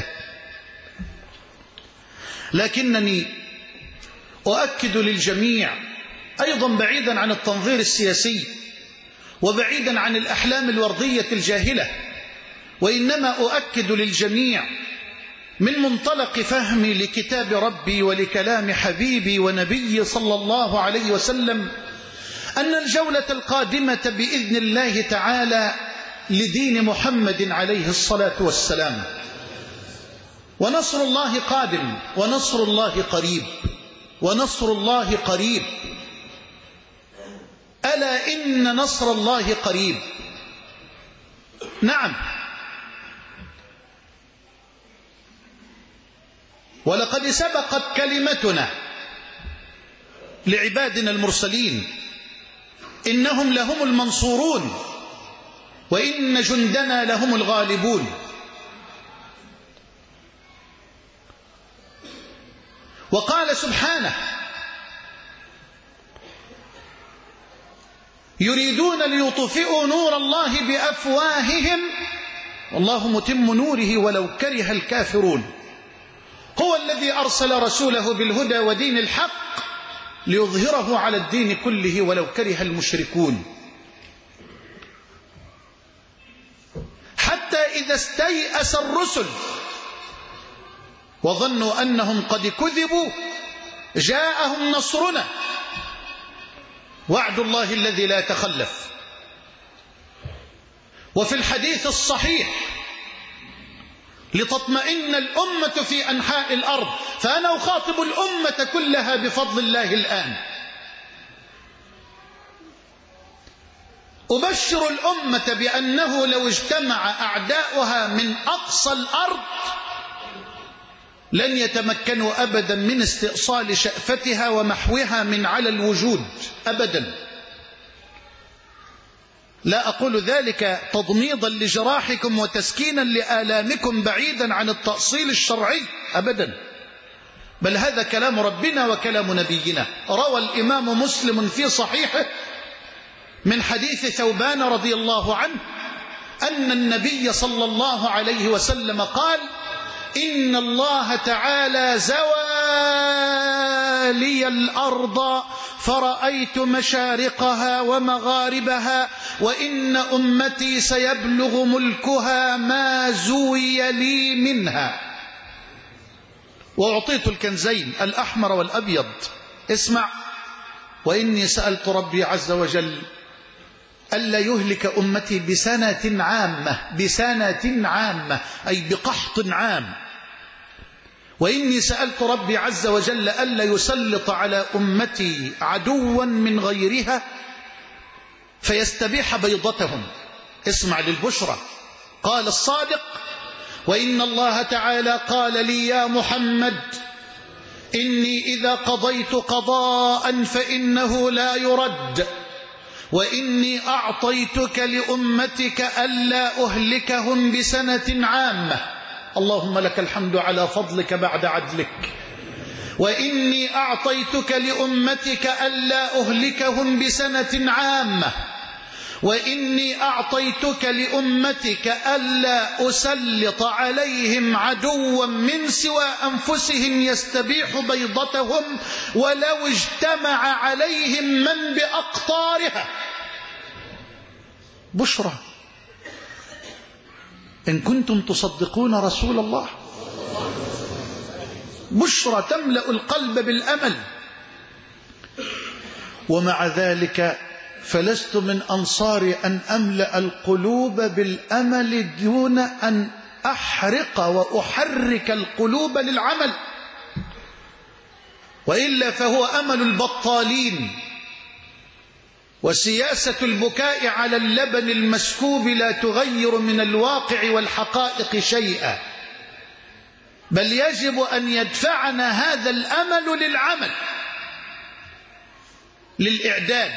لكنني أؤكد للجميع، أيضا بعيدا عن التنظير السياسي وبعيدا عن الأحلام الوردية الجاهلة، وإنما أؤكد للجميع من منطلق فهمي لكتاب ربي ولكلام حبيبي ونبي صلى الله عليه وسلم، أن الجولة القادمة بإذن الله تعالى لدين محمد عليه الصلاة والسلام، ونصر الله قادم، ونصر الله قريب، ونصر الله قريب. ألا إن نصر الله قريب. نعم، ولقد سبقت كلمتنا لعبادنا المرسلين، إنهم لهم المنصورون وإن جندنا لهم الغالبون. وقال سبحانه: يريدون ليطفئوا نور الله بأفواههم والله متم نوره ولو كره الكافرون. هو الذي أرسل رسوله بالهدى ودين الحق ليظهره على الدين كله ولو كره المشركون. حتى إذا استيأس الرسل وظنوا أنهم قد كذبوا جاءهم نصرنا وعد الله الذي لا يتخلف. وفي الحديث الصحيح: لتطمئن الأمة في أنحاء الأرض، فأنا أخاطب الأمة كلها بفضل الله الآن. أبشر الأمة بأنه لو اجتمع أعداؤها من أقصى الأرض لن يتمكنوا أبدا من استئصال شأفتها ومحوها من على الوجود أبدا. لا أقول ذلك تضميضا لجراحكم وتسكينا لآلامكم بعيدا عن التأصيل الشرعي أبدا، بل هذا كلام ربنا وكلام نبينا. روى الإمام مسلم في صحيحه من حديث ثوبان رضي الله عنه أن النبي صلى الله عليه وسلم قال: إن الله تعالى زوى لي الأرض فرأيت مشارقها ومغاربها، وإن أمتي سيبلغ ملكها ما زوي لي منها. وأعطيت الكنزين الأحمر والأبيض. اسمع: وإني سألت ربي عز وجل ألا يهلك أمتي بسنة عامة، بسنة عامة أي بقحط عام. وإني سألت ربي عز وجل ألا يسلط على أمتي عدوا من غيرها فيستبيح بيضتهم. اسمع للبشرى. قال الصادق: وإن الله تعالى قال لي يا محمد إني إذا قضيت قضاء فإنه لا يرد، وإني أعطيتك لأمتك ألا أهلكهم بسنة عامة. اللهم لك الحمد على فضلك بعد عدلك. وإني أعطيتك لأمتك ألا أهلكهم بسنة عامة، وإني أعطيتك لأمتك ألا أسلط عليهم عدوا من سوى أنفسهم يستبيح بيضتهم ولو اجتمع عليهم من بأقطارها. بشرى إن كنتم تصدقون رسول الله، بشرى تملأ القلب بالأمل. ومع ذلك فلست من أنصار أن أملأ القلوب بالأمل دون أن أحرق وأحرك القلوب للعمل، وإلا فهو أمل البطالين. وسياسة البكاء على اللبن المسكوب لا تغير من الواقع والحقائق شيئا، بل يجب أن يدفعنا هذا الأمل للعمل، للإعداد.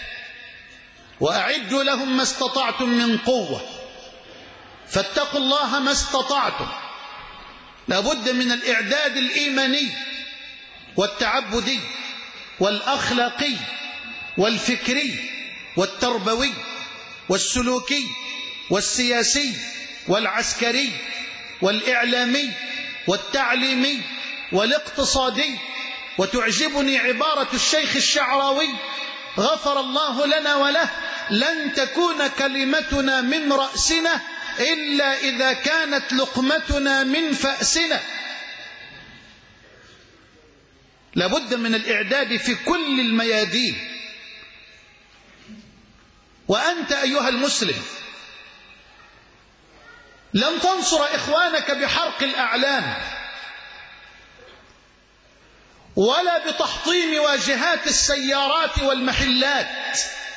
وأعدوا لهم ما استطعتم من قوة، فاتقوا الله ما استطعتم. لابد من الإعداد الإيماني والتعبدي والأخلاقي والفكري والتربوي والسلوكي والسياسي والعسكري والإعلامي والتعليمي والاقتصادي. وتعجبني عبارة الشيخ الشعراوي غفر الله لنا وله: لن تكون كلمتنا من رأسنا إلا إذا كانت لقمتنا من فأسنا. لابد من الإعداد في كل الميادين. وأنت أيها المسلم لن تنصر إخوانك بحرق الأعلام ولا بتحطيم واجهات السيارات والمحلات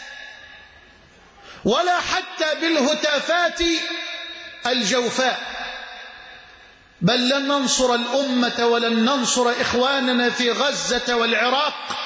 ولا حتى بالهتافات الجوفاء، بل لن ننصر الأمة ولن ننصر إخواننا في غزة والعراق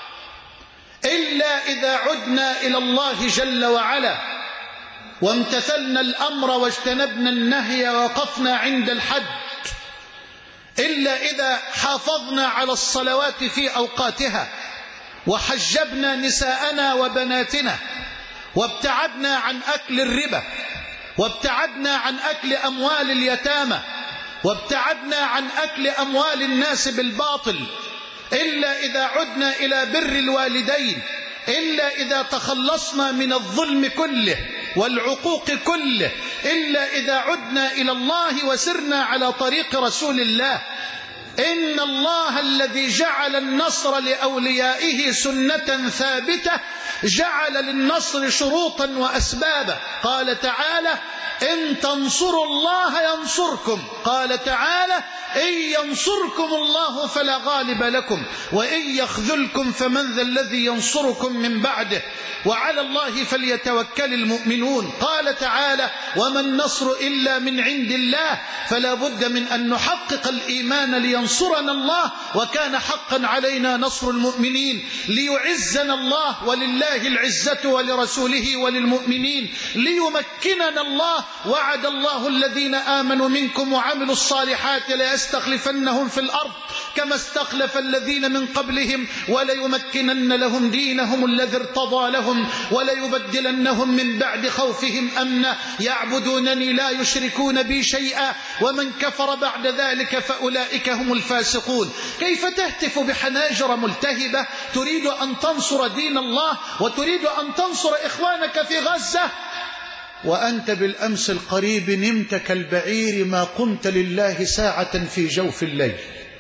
إلا إذا عدنا إلى الله جل وعلا وامتثلنا الأمر واجتنبنا النهي ووقفنا عند الحد، إلا إذا حافظنا على الصلوات في أوقاتها وحجبنا نساءنا وبناتنا وابتعدنا عن أكل الربا وابتعدنا عن أكل أموال اليتامى وابتعدنا عن أكل أموال الناس بالباطل، إلا إذا عدنا إلى بر الوالدين، إلا إذا تخلصنا من الظلم كله والعقوق كله، إلا إذا عدنا إلى الله وسرنا على طريق رسول الله. إن الله الذي جعل النصر لأوليائه سنة ثابتة جعل للنصر شروطا وأسبابا. قال تعالى: إن تنصروا الله ينصركم. قال تعالى: إن ينصركم الله فلا غالب لكم وإن يخذلكم فمن ذا الذي ينصركم من بعده وعلى الله فليتوكل المؤمنون. قال تعالى: وما النصر إلا من عند الله. فلا بد من أن نحقق الإيمان لينصرنا الله، وكان حقا علينا نصر المؤمنين ليعزنا الله، ولله العزة ولرسوله وللمؤمنين ليمكننا الله. وعد الله الذين آمنوا منكم وعملوا الصالحات ليستخلفنهم في الأرض كما استخلف الذين من قبلهم وليمكنن لهم دينهم الذي ارتضى لهم وليبدلنهم من بعد خوفهم أمنا يعبدونني لا يشركون بي شيئا ومن كفر بعد ذلك فأولئك هم الفاسقون. كيف تهتف بحناجر ملتهبة تريد أن تنصر دين الله وتريد أن تنصر إخوانك في غزة وأنت بالأمس القريب نمت كالبعير ما قمت لله ساعة في جوف الليل؟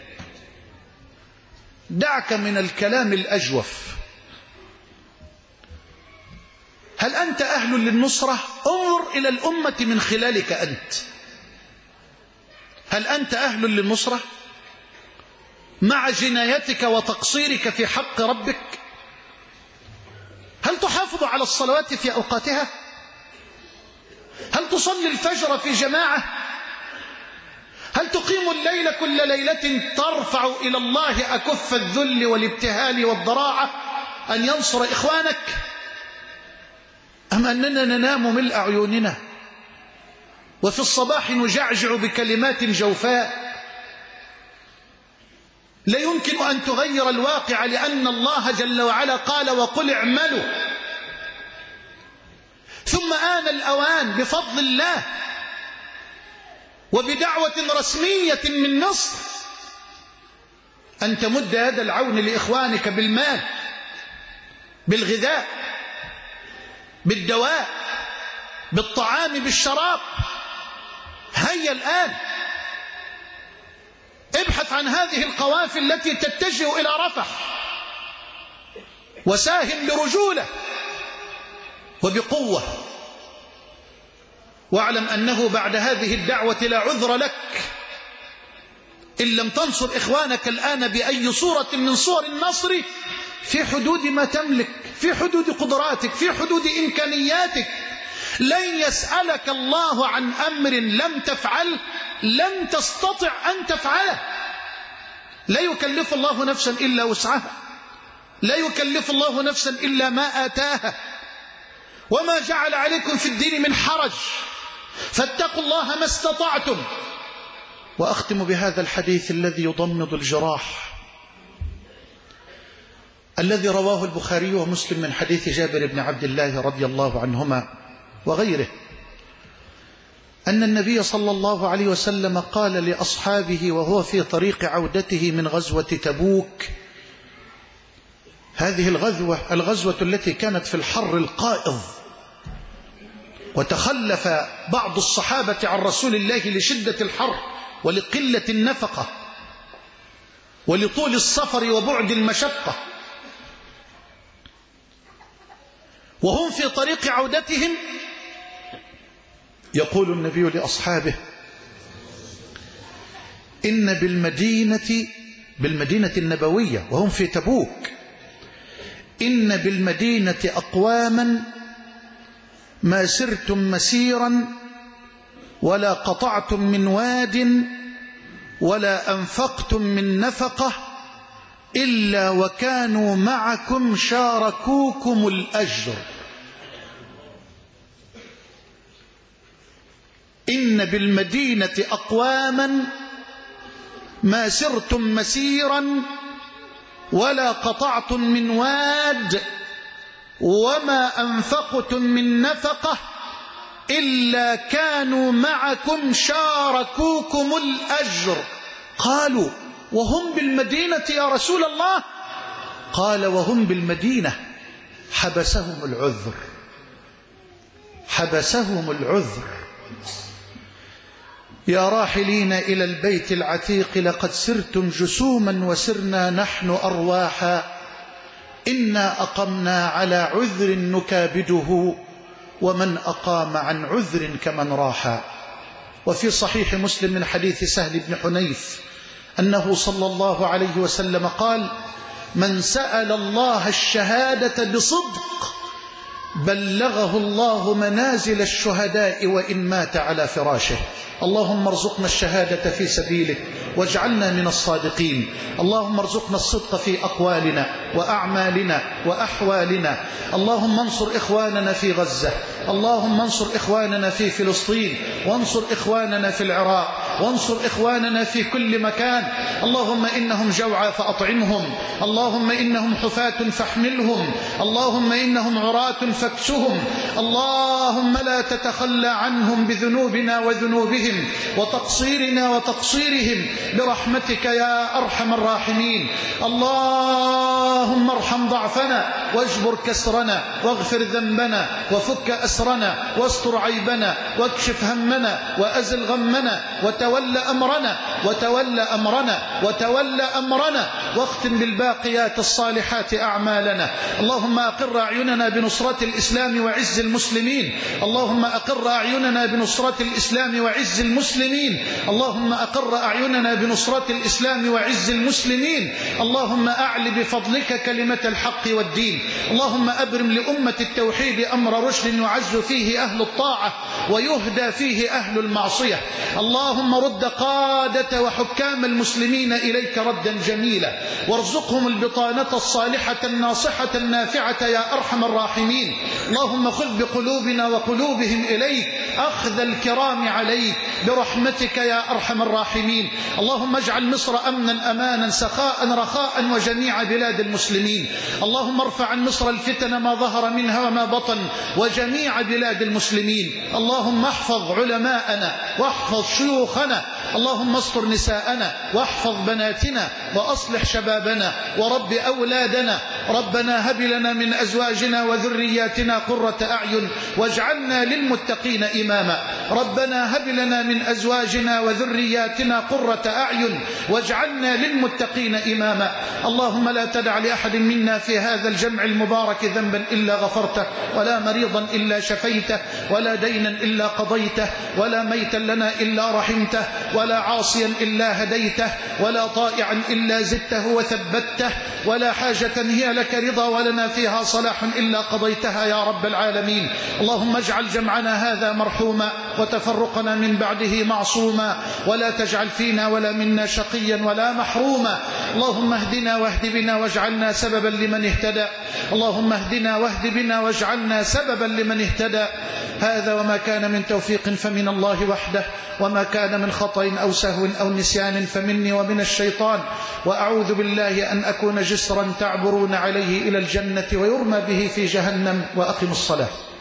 دعك من الكلام الأجوف. هل أنت أهل للنصرة؟ انظر إلى الأمة من خلالك أنت. هل أنت أهل للنصرة مع جنايتك وتقصيرك في حق ربك؟ هل تحافظ على الصلوات في أوقاتها؟ هل تصلي الفجر في جماعة؟ هل تقيم الليل كل ليلة ترفع إلى الله أكف الذل والابتهال والضراعة أن ينصر إخوانك؟ أم أننا ننام ملء عيوننا وفي الصباح نجعجع بكلمات جوفاء لا يمكن أن تغير الواقع، لأن الله جل وعلا قال: وقل اعملوا ثم آن الأوان بفضل الله وبدعوة رسمية من مصر أن تمد يد العون لإخوانك بالمال، بالغذاء، بالدواء، بالطعام، بالشراب. هيا الآن ابحث عن هذه القوافل التي تتجه إلى رفح وساهم برجولة وبقوة، واعلم أنه بعد هذه الدعوة لا عذر لك إن لم تنصر إخوانك الآن بأي صورة من صور النصر في حدود ما تملك، في حدود قدراتك، في حدود إمكانياتك. لن يسألك الله عن أمر لم تفعله لن تستطع أن تفعله. لا يكلف الله نفسا إلا وسعها، لا يكلف الله نفسا إلا ما آتاها، وما جعل عليكم في الدين من حرج، فاتقوا الله ما استطعتم. وأختم بهذا الحديث الذي يضمد الجراح، الذي رواه البخاري ومسلم من حديث جابر بن عبد الله رضي الله عنهما وغيره، أن النبي صلى الله عليه وسلم قال لأصحابه وهو في طريق عودته من غزوة تبوك، هذه الغزوة التي كانت في الحر القائض، وتخلف بعض الصحابة عن رسول الله لشدة الحر ولقلة النفقة ولطول السفر وبعد المشقة، وهم في طريق عودتهم يقول النبي لأصحابه: إن بالمدينة النبوية وهم في تبوك، إن بالمدينة أقواما ما سرتم مسيرا ولا قطعتم من واد ولا أنفقتم من نفقة إلا وكانوا معكم شاركوكم الأجر. إن بالمدينة أقواما ما سرتم مسيرا ولا قطعتم من واد وما أنفقتم من نفقة إلا كانوا معكم شاركوكم الأجر. قالوا: وهم بالمدينة يا رسول الله؟ قال: وهم بالمدينة حبسهم العذر، حبسهم العذر. يا راحلين إلى البيت العتيق لقد سرتم جسوما وسرنا نحن أرواحا، إنا أقمنا على عذر نكابده ومن أقام عن عذر كمن راحا. وفي صحيح مسلم من حديث سهل بن حنيف أنه صلى الله عليه وسلم قال: من سأل الله الشهادة بصدق بلغه الله منازل الشهداء وإن مات على فراشه. اللهم ارزقنا الشهادة في سبيلك واجعلنا من الصادقين. اللهم ارزقنا الصدق في أقوالنا وأعمالنا وأحوالنا. اللهم انصر إخواننا في غزة، اللهم انصر إخواننا في فلسطين، وانصر إخواننا في العراق، وانصر إخواننا في كل مكان. اللهم إنهم جوعى فأطعمهم، اللهم إنهم حفاة فاحملهم، اللهم إنهم عراة فاكسهم. اللهم لا تتخلى عنهم بذنوبنا وذنوبهم وتقصيرنا وتقصيرهم برحمتك يا أرحم الراحمين. اللهم ارحم ضعفنا واجبر كسرنا واغفر ذنبنا وفك أسرنا واستر عيبنا واكشف همنا وأزل غمنا وتولى أمرنا واختم بالباقيات الصالحات أعمالنا. اللهم أقر أعيننا بنصرة الإسلام وعز المسلمين، اللهم أقر أعيننا بنصرة الإسلام وعز المسلمين، اللهم أقر أعيننا بنصرة الإسلام وعز المسلمين. اللهم أعل بفضلك كلمة الحق والدين. اللهم أبرم لأمة التوحيد أمر رشد يعز فيه أهل الطاعة ويهدى فيه أهل المعصية. اللهم اللهم رد قادة وحكام المسلمين إليك ردا جميلا، وارزقهم البطانة الصالحة الناصحة النافعة يا أرحم الراحمين. اللهم خذ بقلوبنا وقلوبهم إليك أخذ الكرام عليك برحمتك يا أرحم الراحمين. اللهم اجعل مصر أمنا أمانا سخاء رخاء وجميع بلاد المسلمين. اللهم ارفع عن مصر الفتن ما ظهر منها وما بطن وجميع بلاد المسلمين. اللهم احفظ علماءنا واحفظ شيوخنا، اللهم استر نساءنا واحفظ بناتنا وأصلح شبابنا ورب أولادنا. ربنا هب لنا من أزواجنا وذرياتنا قرة أعين واجعلنا للمتقين إماما. ربنا هب لنا من أزواجنا وذرياتنا قرة أعين واجعلنا للمتقين إماما. اللهم لا تدع لأحد منا في هذا الجمع المبارك ذنبا إلا غفرته، ولا مريضا إلا شفيته، ولا دينا إلا قضيته، ولا ميتا لنا إلا رحمته، ولا عاصيا إلا هديته، ولا طائعا إلا زدته وثبته، ولا حاجة هي لك رضا ولنا فيها صلاح إلا قضيتها يا رب العالمين. اللهم اجعل جمعنا هذا مرحوما وتفرقنا من بعده معصوما، ولا تجعل فينا ولا منا شقيا ولا محروما. اللهم اهدنا واهد بنا واجعلنا سببا لمن اهتدى. اللهم اهدنا واهد بنا واجعلنا سببا لمن اهتدى. هذا وما كان من توفيق فمن الله وحده، وما كان من خطأ أو سهو أو نسيان فمني ومن الشيطان. وأعوذ بالله أن أكون جسرا تعبرون عليه إلى الجنة ويرمى به في جهنم. وأقم الصلاة.